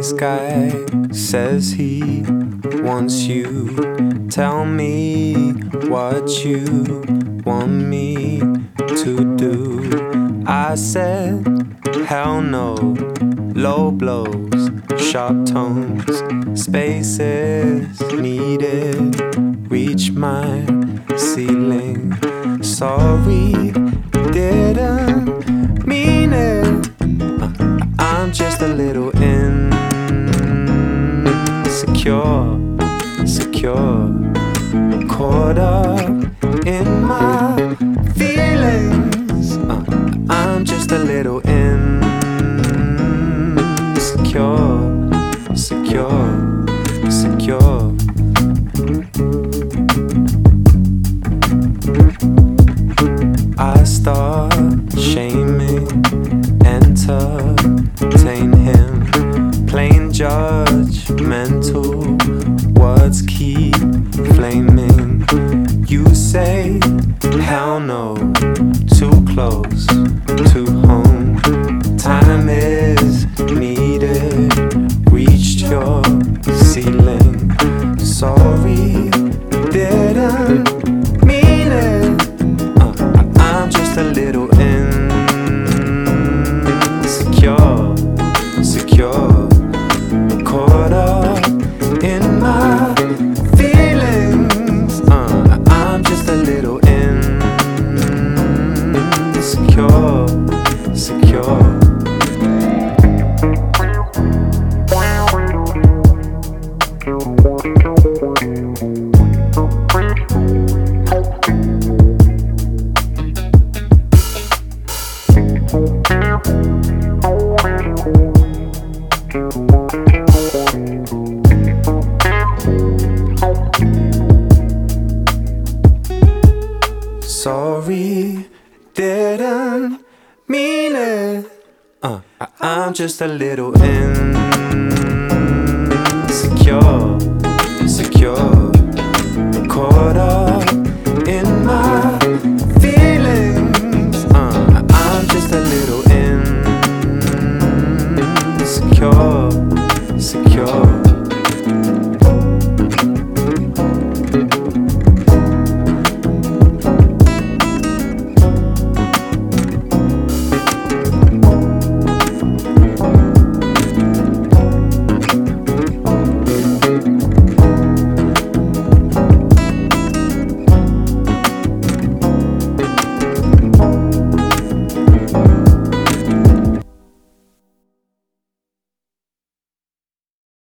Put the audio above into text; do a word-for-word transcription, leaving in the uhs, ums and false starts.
Nice guy says he wants you. Tell me what you want me to do. I said, hell no. Low blows, sharp tones, spaces needed. Reach my ceiling. Sorry, didn't mean it. Uh, I'm just a little insecure, secure, caught up in my feelings. Uh, I'm just a little insecure, secure, secure. I start shaming, entertain him, plain judgmental words keep flaming. You say, hell no, too close to home. Time is needed, reached your ceiling. Sorry, didn't mean it. Uh, I'm just a little insecure, secure, caught up in my feelings. Uh, I'm just a little insecure, secure. Sorry, didn't mean it. Uh, I- I'm just a little insecure, secure, caught up in my feelings. Uh, I'm just a little insecure, secure.